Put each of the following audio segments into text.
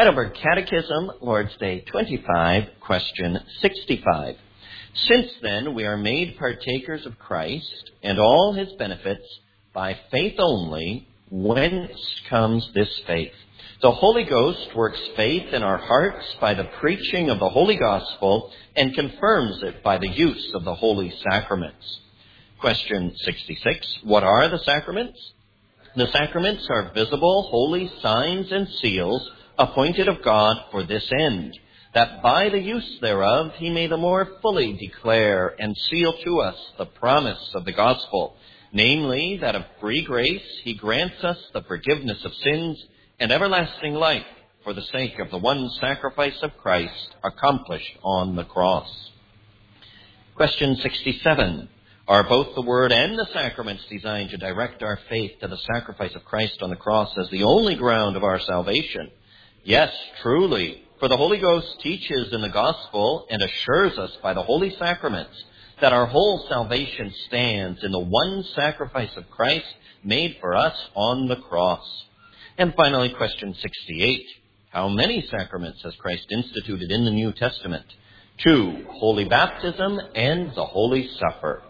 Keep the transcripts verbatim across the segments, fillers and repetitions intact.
Heidelberg Catechism, Lord's Day twenty-five, question sixty-five. Since then we are made partakers of Christ and all his benefits by faith only, whence comes this faith? The Holy Ghost works faith in our hearts by the preaching of the Holy Gospel and confirms it by the use of the holy sacraments. Question sixty-six. What are the sacraments? The sacraments are visible, holy signs and seals appointed of God for this end, that by the use thereof he may the more fully declare and seal to us the promise of the gospel, namely, that of free grace he grants us the forgiveness of sins and everlasting life for the sake of the one sacrifice of Christ accomplished on the cross. Question sixty-seven. Are both the Word and the sacraments designed to direct our faith to the sacrifice of Christ on the cross as the only ground of our salvation? Yes, truly, for the Holy Ghost teaches in the Gospel and assures us by the holy sacraments that our whole salvation stands in the one sacrifice of Christ made for us on the cross. And finally, question sixty-eight. How many sacraments has Christ instituted in the New Testament? Two, holy baptism and the Holy Supper.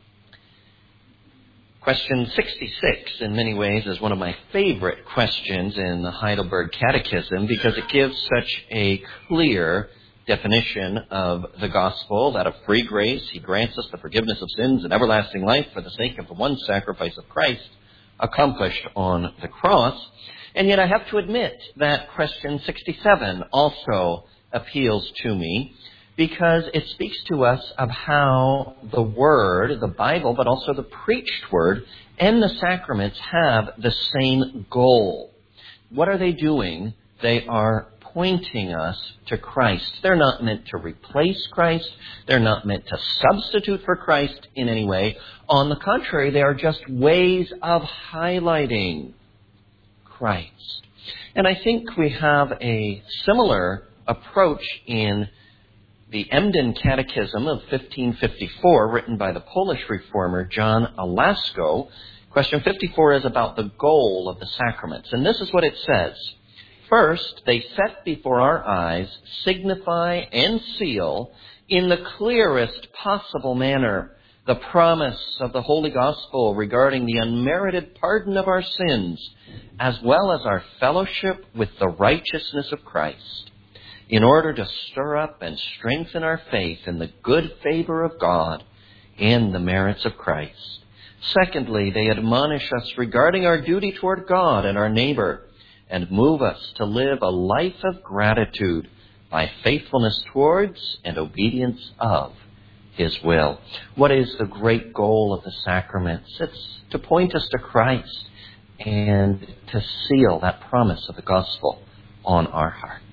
Question sixty-six, in many ways, is one of my favorite questions in the Heidelberg Catechism because it gives such a clear definition of the gospel, that of free grace he grants us the forgiveness of sins and everlasting life for the sake of the one sacrifice of Christ accomplished on the cross. And yet I have to admit that question sixty-seven also appeals to me, because it speaks to us of how the Word, the Bible, but also the preached Word, and the sacraments have the same goal. What are they doing? They are pointing us to Christ. They're not meant to replace Christ. They're not meant to substitute for Christ in any way. On the contrary, they are just ways of highlighting Christ. And I think we have a similar approach in the Emden Catechism of fifteen fifty-four, written by the Polish reformer John Alasko. Question fifty-four is about the goal of the sacraments. And this is what it says. First, they set before our eyes, signify and seal in the clearest possible manner the promise of the Holy Gospel regarding the unmerited pardon of our sins, as well as our fellowship with the righteousness of Christ, in order to stir up and strengthen our faith in the good favor of God and the merits of Christ. Secondly, they admonish us regarding our duty toward God and our neighbor, and move us to live a life of gratitude by faithfulness towards and obedience of his will. What is the great goal of the sacraments? It's to point us to Christ and to seal that promise of the gospel on our heart.